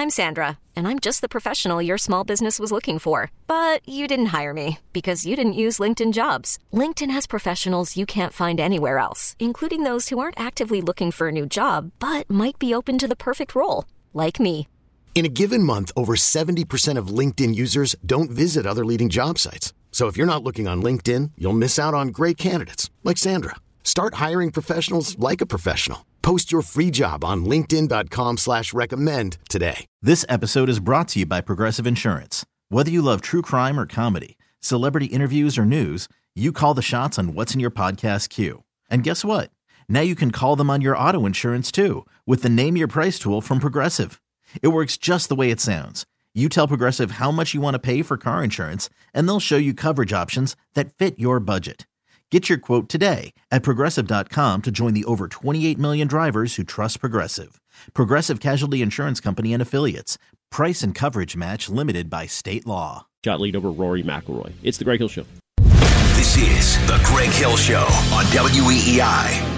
I'm Sandra, and I'm just the professional your small business was looking for. But you didn't hire me because you didn't use LinkedIn Jobs. LinkedIn has professionals you can't find anywhere else, including those who aren't actively looking for a new job, but might be open to the perfect role, like me. In a given month, over 70% of LinkedIn users don't visit other leading job sites. So if you're not looking on LinkedIn, you'll miss out on great candidates like Sandra. Start hiring professionals like a professional. Post your free job on linkedin.com/recommend today. This episode is brought to you by Progressive Insurance. Whether you love true crime or comedy, celebrity interviews or news, you call the shots on what's in your podcast queue. And guess what? Now you can call them on your auto insurance too with the Name Your Price tool from Progressive. It works just the way it sounds. You tell Progressive how much you want to pay for car insurance, and they'll show you coverage options that fit your budget. Get your quote today at Progressive.com to join the over 28 million drivers who trust Progressive. Progressive Casualty Insurance Company and Affiliates. Price and coverage match limited by state law. Shot lead over Rory McIlroy. It's the Greg Hill Show. This is the Greg Hill Show on WEEI.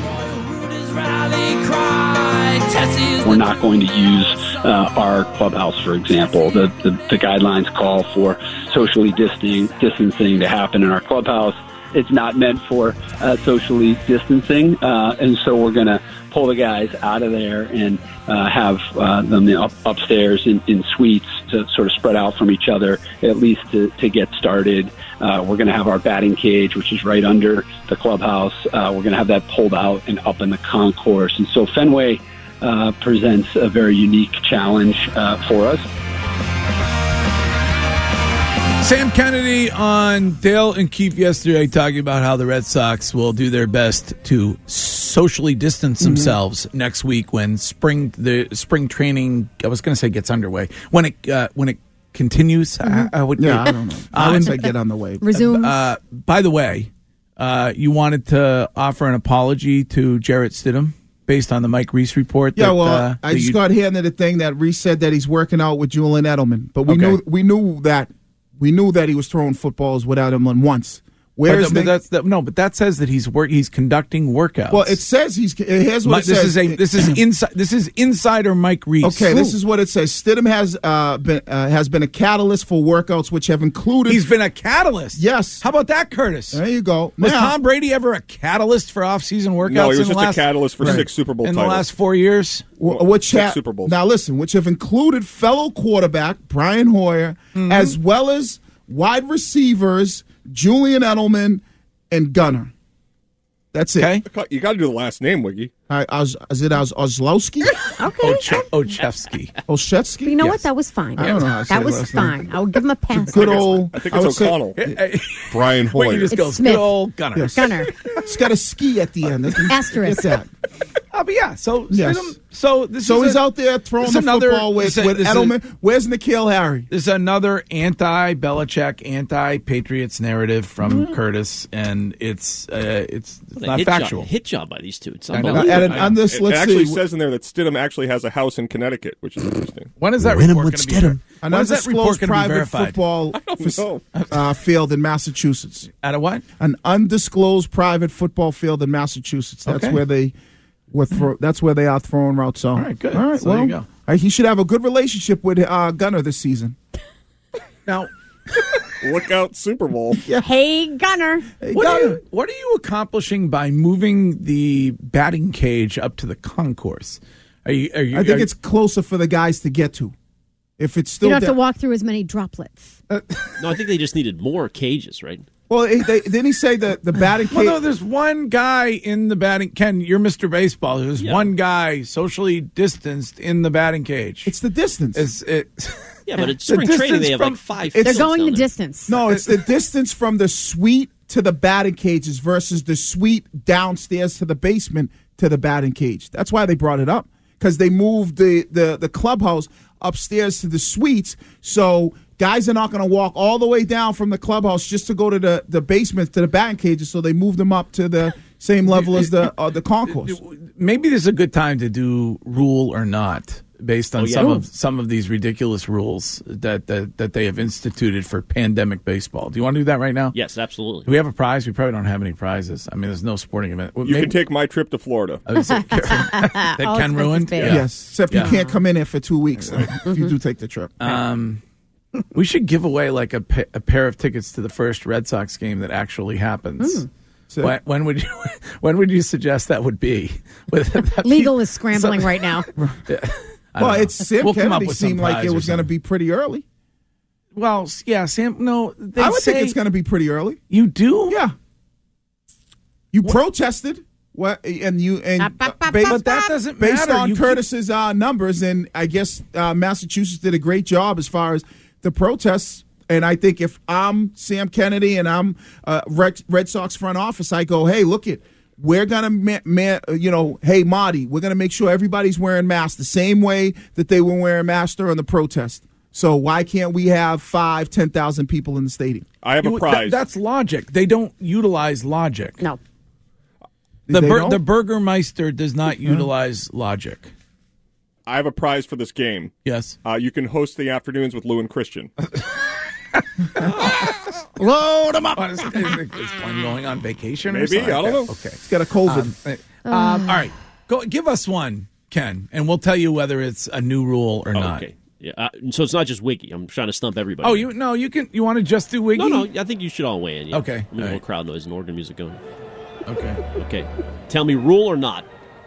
We're not going to use our clubhouse, for example. The guidelines call for socially distancing to happen in our clubhouse. It's not meant for socially distancing, and so we're going to pull the guys out of there and have them upstairs in suites to sort of spread out from each other, at least to get started. We're going to have our batting cage, which is right under the clubhouse. We're going to have that pulled out and up in the concourse. And so Fenway presents a very unique challenge for us. Sam Kennedy on Dale and Keefe yesterday talking about how the Red Sox will do their best to socially distance themselves next week when the spring training, I was going to say gets underway, when it continues. I don't know. I would say get on the way. Resume. By the way, you wanted to offer an apology to Jarrett Stidham based on the Mike Reese report. Yeah, I just got handed a thing that Reese said that he's working out with Julian Edelman, but we knew that he was throwing footballs with Edelman once. But that says that he's conducting workouts. Well, it says here's what it says. This is insider Mike Reese. Okay, this is what it says. Stidham has been a catalyst for workouts which have included. He's been a catalyst. Yes. How about that, Curtis? There you go. Was Tom Brady ever a catalyst for off-season workouts? No, he was just a catalyst for 6 Super Bowl titles in the last 4 years. Six Super Bowls. Now listen, which have included fellow quarterback Brian Hoyer, as well as wide receivers Julian Edelman and Gunnar. That's it. Okay. You got to do the last name, Wiggy. Ozlowski? Okay. Olszewski? You know what? That was fine. I don't know how to say that was fine. I'll give him a pass. Good old. I think it's O'Connell. Brian Hoyer. Wiggy just goes, Smith. good old Gunnar. Yes. Gunnar. It's got a ski at the end. Asterisk. Get that. But yeah, so Yes. Stidham, He's out there throwing the football with Edelman. Where's N'Keal Harry? This is another anti-Belichick, anti-Patriots narrative from Curtis, and it's not factual. Hit job by these two. It's I know. unbelievable. On this, It let's actually see. says in there that Stidham actually has a house in Connecticut, which is interesting. When is that Win 'em report with going to be? Stidham. An When is that report undisclosed going to be private verified? football field in Massachusetts. At a what? An undisclosed private football field in Massachusetts. That's Okay. where they that's where they are throwing routes. So. All right, good. All right, So there you go. He should have a good relationship with Gunnar this season. Now, Look out, Super Bowl. Hey, Gunnar. Hey, what Gunnar. are you accomplishing by moving the batting cage up to the concourse? I think it's closer for the guys to get to. If it's You still don't have to walk through as many droplets. No, I think they just needed more cages, right? Well, didn't he say that the batting cage? Well, no, there's one guy in the batting. Ken, you're Mr. Baseball. There's one guy socially distanced in the batting cage. It's the distance. Yeah, but it's spring training. They have like 5. They're fields going down the there. distance. No, it's the distance from the suite to the batting cages versus the suite downstairs to the basement to the batting cage. That's why they brought it up, because they moved the clubhouse upstairs to the suites. So guys are not going to walk all the way down from the clubhouse just to go to the basement to the batting cages. So they moved them up to the same level as the concourse. Maybe this is a good time to do rule or not. based on yeah. some of these ridiculous rules that they have instituted for pandemic baseball. Do you want to do that right now? Yes, absolutely. Do we have a prize? We probably don't have any prizes. I mean, there's no sporting event. You can take my trip to Florida. That Ken ruined? paid. Yeah. Yes, except you can't come in here for 2 weeks if you do take the trip. We should give away like a pair of tickets to the first Red Sox game that actually happens. So- When would you suggest that would be? Legal is scrambling right now. Well, it's Sam We'll come up Kennedy with some seemed like prize it or was going to something. be pretty early. Well, yeah, Sam. No, they I would say think it's going to be pretty early. You do? Yeah. You protested. What and you and But But that doesn't based matter. on You Curtis's numbers, and I guess Massachusetts did a great job as far as the protests. And I think if I'm Sam Kennedy and I'm Red Sox front office, I go, hey, look it. We're gonna, hey Marty, we're gonna make sure everybody's wearing masks the same way that they were wearing masks during the protest. So why can't we have 10,000 people in the stadium? I have a prize. That's logic. They don't utilize logic. No. The Burgermeister does not utilize logic. I have a prize for this game. Yes. You can host the afternoons with Lou and Christian. Load them up. Is Glenn going on vacation? Or Maybe. something? I don't know. Okay. It's got a COVID. All right. Go give us one, Ken, and we'll tell you whether it's a new rule or not. Okay. Yeah. So it's not just Wiggy. I'm trying to stump everybody. Oh, you can. You want to just do Wiggy? No. I think you should all weigh in. Yeah. Okay. A little All right. crowd noise and organ music going. Okay. Okay. Tell me, rule or not?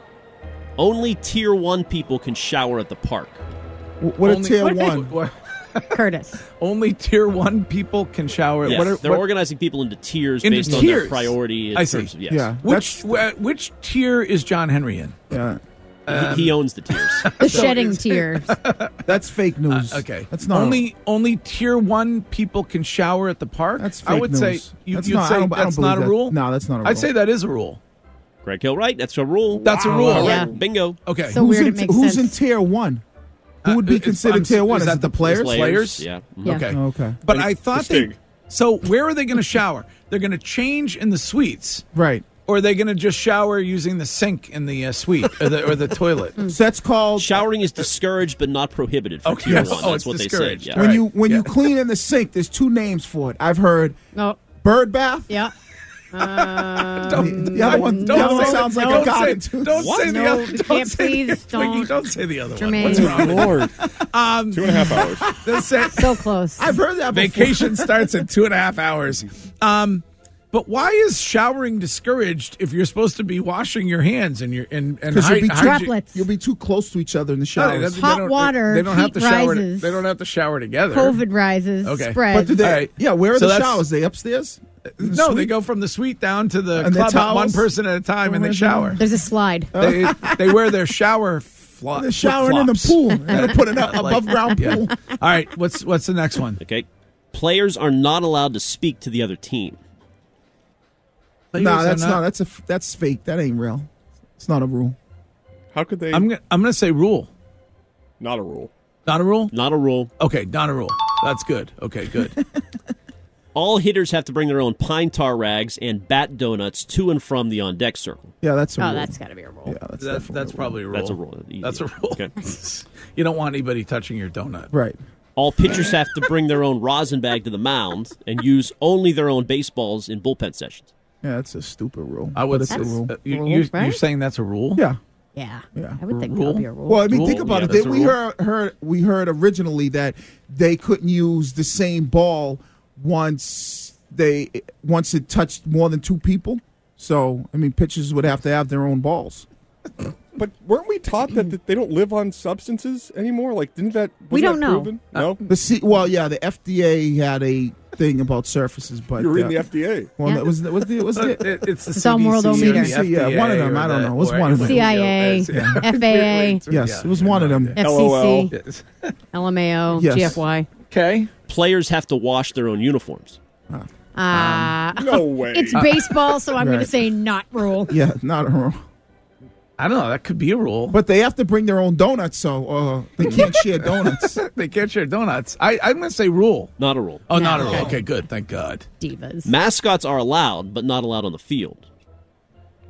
Only Tier 1 people can shower at the park. What a tier one. Curtis. Only Tier 1 people can shower. Yes, they're organizing people into tiers Into based on tiers. their priority. In I see. terms of, yes. Yeah. Which tier is John Henry in? Yeah. He owns the tiers. The shedding tears. That's fake news. Okay. That's not only Tier 1 people can shower at the park. That's fake I would news. say That's you'd not- say I don't that's believe not a that. rule. No, that's not a rule. I'd say that is a rule. Greg Hill, right? That's a rule. That's a rule. All right. Yeah. Bingo. Okay. So weird it makes who's sense. in tier one? Who would be considered tier one? Is that it the players? Players? Yeah. Yeah. Okay. Okay. But I thought the Stig. so where are they going to shower? They're going to change in the suites, Right. or are they going to just shower using the sink in the suite or the toilet? So that's called Showering is discouraged but not prohibited for Okay. Tier Yes. 1. Oh, That's it's what they discouraged. say. Yeah. when Right. you clean in the sink. There's two names for it. I've heard No. bird bath. Yeah. The other one sounds like a god. Don't say the No, other. you Don't can't, say the- please, don't. Wiggy, don't say the other Jermaine. one. What's wrong? Lord. 2.5 hours. That's it. So close. I've heard that before. Vacation starts in 2.5 hours. But why is showering discouraged if you're supposed to be washing your hands and Because Droplets. you'll be too close to each other in the No, showers. Hot water, They don't have heat to shower. rises. They don't have to shower together. COVID rises. Okay. Spread. But do they? All right. Yeah, where are So the that's- showers? They upstairs? No, they suite? go from the suite down to the And their club, towels? one person at a time, and they shower. There's a slide. They wear their shower. They're showering in the pool. And they put an above ground pool. All right, what's the next one? Okay. Players are not allowed to speak to the other team. No, that's not. That's fake. That ain't real. It's not a rule. How could they? I'm gonna say rule. Not a rule. Not a rule. Not a rule. Okay, not a rule. That's good. Okay, good. All hitters have to bring their own pine tar rags and bat donuts to and from the on-deck circle. Yeah, that's a rule. Oh, that's got to be a rule. Yeah, that's definitely That's probably a rule. That's a rule. Easy. That's a rule. Okay. You don't want anybody touching your donut. right. All pitchers have to bring their own rosin bag to the mound and use only their own baseballs in bullpen sessions. Yeah, that's a stupid rule. I would. But it's a rule. Rule, You're right? saying that's a rule? Yeah. Yeah. Yeah. I would think that Rule? would be a rule. Well, I mean, Rule? think about Yeah, it. that's Then a we heard originally that they couldn't use the same ball once it touched more than two people. So, I mean, pitchers would have to have their own balls. But weren't we taught that they don't live on substances anymore? Like, didn't that? We wasn't don't that know. proven? No. The FDA had a thing about surfaces, but You're reading the FDA. well, Yeah. that was the It's the Some CDC worldometer. or the CDC, yeah, one of them. or I don't know. It was or- one of them. CIA, FAA, Yes, it was one of them. LOL. FCC, LMAO, Yes. GFY. Okay. Players have to wash their own uniforms. No way. It's baseball, so I'm going to Right. say not rule. Yeah, not a rule. I don't know. That could be a rule. But they have to bring their own donuts, so they can't share donuts. They can't share donuts. I'm going to say rule. Not a rule. Oh, not a No. rule. Okay, good. Thank God. Divas. Mascots are allowed, but not allowed on the field.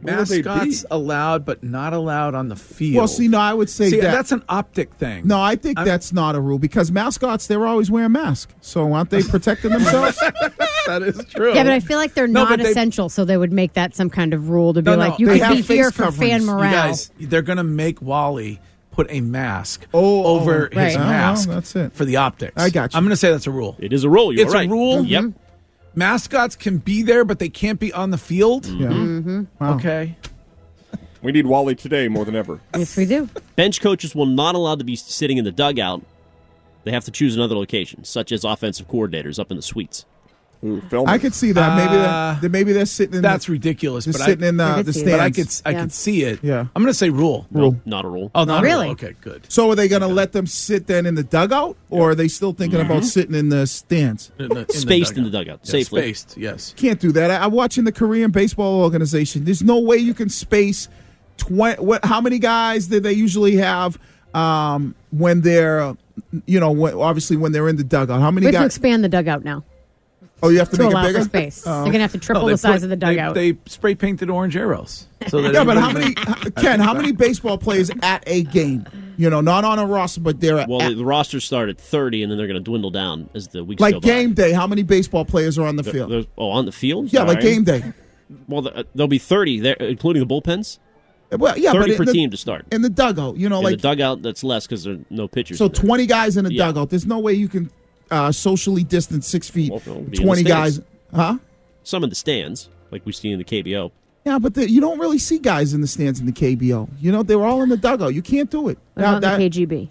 would they be? Mascots allowed, but not allowed on the field. Well, see, no, I would say that's an optic thing. No, I think that's not a rule because mascots, they're always wearing masks. So aren't they protecting themselves? That is true. Yeah, but I feel like they're not essential, so they would make that some kind of rule to be like, you could be here for fan morale. You guys, they're going to make Wally put a mask over his mask that's it. for the optics. I got you. I'm going to say that's a rule. It is a rule. You're it's right. a rule. Yep. Mascots can be there, but they can't be on the field. Yeah. Mm-hmm. Wow. Okay. We need Wally today more than ever. Yes, we do. Bench coaches will not allowed to be sitting in the dugout. They have to choose another location, such as offensive coordinators up in the suites. Ooh, I could see that. Maybe they're sitting in. That's ridiculous. They're but sitting in the stands. But I could see it. Yeah. I'm going to say rule. No, not a rule. Oh, not really? a rule. Okay, good. So are they going to let them sit then in the dugout, or are they still thinking about sitting in the stands? Spaced in the dugout, Yeah, safely. Spaced, yes. Can't do that. I'm watching the Korean baseball organization. There's no way you can space 20. How many guys do they usually have when they're, obviously when they're in the dugout? How many We have to guys? expand the dugout now Oh, you have to to make it allow bigger. for space. Oh. They're going to have to triple they the size put- of the dugout. They spray painted orange arrows. So that Yeah, but how everybody- many, Ken? How many baseball players at a game? Not on a roster, but they're Well, at, the rosters start at 30, and then they're going to dwindle down as the weeks go like by. game day. How many baseball players are on the field? On the field? Yeah, All like right. game day. Well, there'll be 30 there, including the bullpens. Well, yeah, 30 but per in the, team to start. in the dugout. In Like the dugout, that's less because there are no pitchers. so, in there. 20 guys in a Yeah. dugout. There's no way you can socially distance 6 feet. Well, it'll be in the 20 stands. guys, huh? Some in the stands, like we see in the KBO. Yeah, but you don't really see guys in the stands in the KBO. They were all in the dugout. You can't do it. What about the KGB?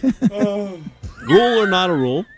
Rule or not a rule?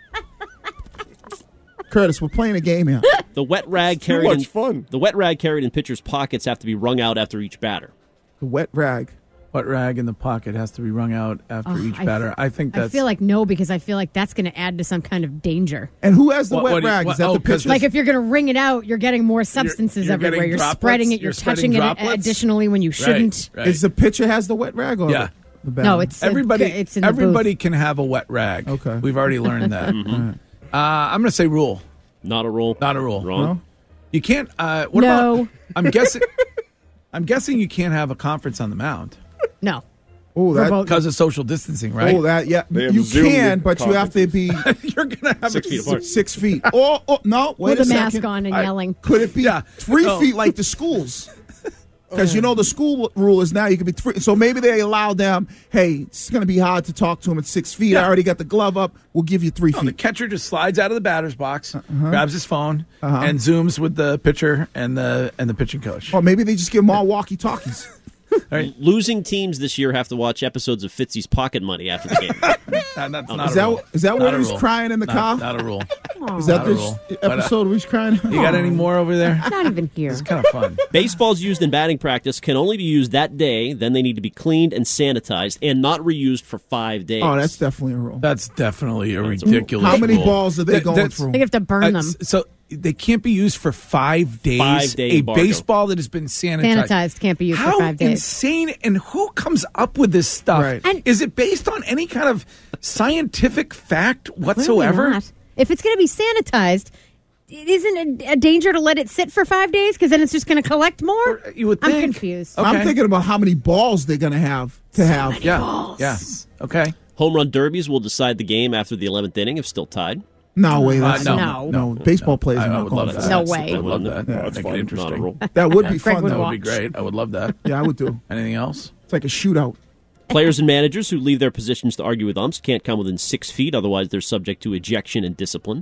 Curtis, we're playing a game here. The wet rag Too carried much in fun. The wet rag carried in pitchers' pockets have to be wrung out after each batter. The wet rag. Wet rag in the pocket has to be wrung out after each batter. I think that's. I feel like no, because I feel like that's going to add to some kind of danger. And who has the What- wet what do you- rag? what- Is that oh, the 'cause pitcher? Like if you're going to wring it out, you're getting more substances you're everywhere. getting You're droplets? spreading it. You're You're spreading touching it droplets? additionally when you shouldn't. Right. Is the pitcher has the wet rag? Or Yeah. the batter? No, it's Everybody, It's in the everybody booth. can have a wet rag. Okay. We've already learned that. I'm going to say rule. Not a rule. Not a rule. Wrong. No? You can't. What No. about? I'm guessing. I'm guessing you can't have a conference on the mound No. Oh, that. Remote. because of social distancing, right? Oh, that. Yeah, They have you Zoom can, but you have to be You're gonna have 6 feet apart. 6 feet. Oh, no, wait With a a second. mask on and yelling. Could it be Yeah. 3 No. feet like the schools? Because the school rule is now you can be 3. So maybe they allow them. Hey, it's going to be hard to talk to him at 6 feet. I Yeah. already got the glove up. We'll give you 3 No, the feet. catcher just slides out of the batter's box, grabs his phone, and zooms with the pitcher and the pitching coach. Or maybe they just give them all walkie talkies. Right? Losing teams this year have to watch episodes of Fitzy's Pocket Money after the game. That's not Is a rule. that Not where a he was rule. crying in the car? Not a rule. Is that Not a this rule. episode where he's crying? You got any more over there? Not even here. It's kind of fun. Baseballs used in batting practice can only be used that day. Then they need to be cleaned and sanitized and not reused for 5 days. Oh, that's definitely a rule. That's definitely a ridiculous. How many rule. balls are they going That's- through? They have to burn them. So they can't be used for 5 days. 5-day A embargo. baseball that has been sanitized. Sanitized can't be used How for 5 days. insane! And who comes up with this stuff? Right. And- Is it based on any kind of scientific fact Clearly whatsoever? not. If it's going to be sanitized, it isn't a danger to let it sit for 5 days because then it's just going to collect more? You would I'm think. confused. Okay. I'm thinking about how many balls they're going to have. Yeah. Yeah. Okay. Home run derbies will decide the game after the 11th inning if still tied. No way. That's No. Baseball players I are not would going love for that. No way. I would love that. that's Make fun. it Not a Not a interesting. rule. That would be Greg fun, would though. That would be watch. great. I would love that. Yeah, I would do. Anything else? It's like a shootout. Players and managers who leave their positions to argue with umps can't come within 6 feet, otherwise they're subject to ejection and discipline.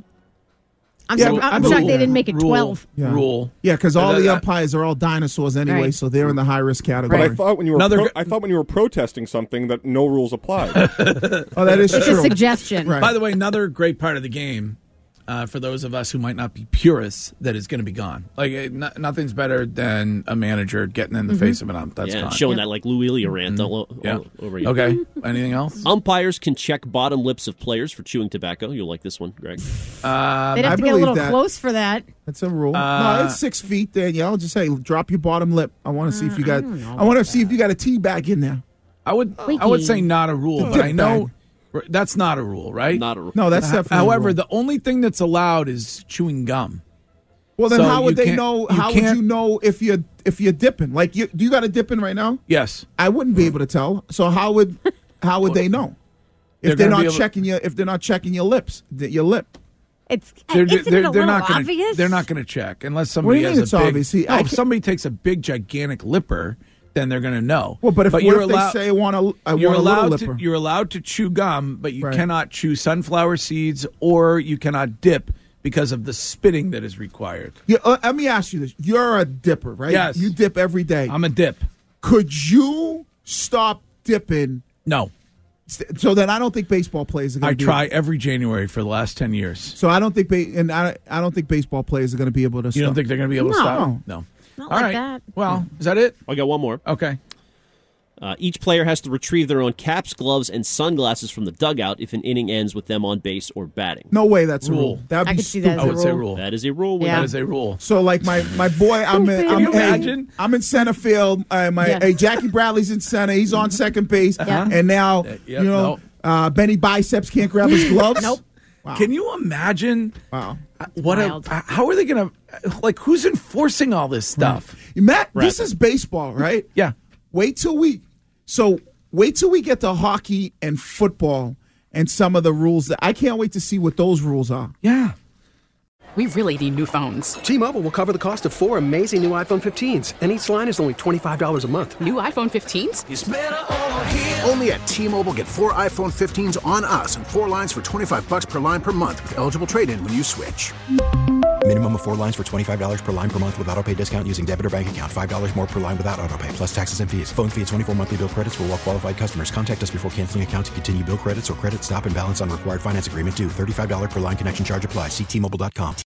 I'm, Yeah, I'm rule. shocked they didn't make it Rule. 12. Yeah. Rule. Yeah, because all That- the umpires are all dinosaurs anyway, Right. so they're in the high risk But category. I thought when you were Another I thought when you were protesting something that no rules applied. Oh, that is It's true. a suggestion. Right. By the way, another great part of the game for those of us who might not be purists that is going to be gone. Like nothing's better than a manager getting in the face of an ump. That's Yeah, gone. showing that like Lou Elia rant all over you. Okay. Anything else? Umpires can check bottom lips of players for chewing tobacco. You'll like this one, Greg. They'd I have to get a believe little that. close for that. That's a rule. No, it's 6 feet, Danielle. Just say, drop your bottom lip. I want to see if you got. I want to see if you got a tea bag in there. I would say not a rule, but I know that's not a rule, right? Not a rule. No, that's definitely. However, a rule. the only thing that's allowed is chewing gum. Well, then So how would you they can't- know? you How would can't- you know if you're dipping? Like, do you got a dipping right now? Yes. I wouldn't be able to tell. So how would they know if they're gonna be not able- checking your your lip? Isn't it a little not gonna, obvious? They're not going to check unless What do somebody you has mean a it's big. obvious? See, if somebody takes a big gigantic lipper, then they're going to know. Well, but if you're what if they say I want a you're little allowed lipper? you're allowed to chew gum, but you Right. cannot chew sunflower seeds or you cannot dip because of the spitting that is required. Let me ask you this: you're a dipper, right? Yes. You dip every day. I'm a dip. Could you stop dipping? No. So then I don't think baseball players are going I to try every January for the last 10 years. So I don't think I don't think baseball players are going to be able to stop. You don't think they're going to be able to No. stop? No. Not All like right. that. Well, is that it? I got one more. Okay. Each player has to retrieve their own caps, gloves, and sunglasses from the dugout if an inning ends with them on base or batting. No way that's Rule. a rule. That'd I be could see stupid. that I would say rule. That is a rule. Yeah. That is a rule. So like my boy, Can you imagine? I'm in center field. Yeah. Jackie Bradley's in center. He's on second base. Yeah. And now Yep, Benny Biceps can't grab his gloves. Nope. Wow. Can you imagine Wow. wild. how are they going to, like, who's enforcing all this stuff? Matt, this is baseball, right? Yeah. Wait till we get to hockey and football and some of the rules. I can't wait to see what those rules are. Yeah. We really need new phones. T-Mobile will cover the cost of 4 amazing new iPhone 15s, and each line is only $25 a month. New iPhone 15s? Only at T-Mobile, get 4 iPhone 15s on us and 4 lines for $25 per line per month with eligible trade-in when you switch. Minimum of 4 lines for $25 per line per month with autopay discount using debit or bank account. $5 more per line without autopay, plus taxes and fees. Phone fee at 24 monthly bill credits for well-qualified customers. Contact us before canceling account to continue bill credits or credit stop and balance on required finance agreement due. $35 per line connection charge applies. See T-Mobile.com.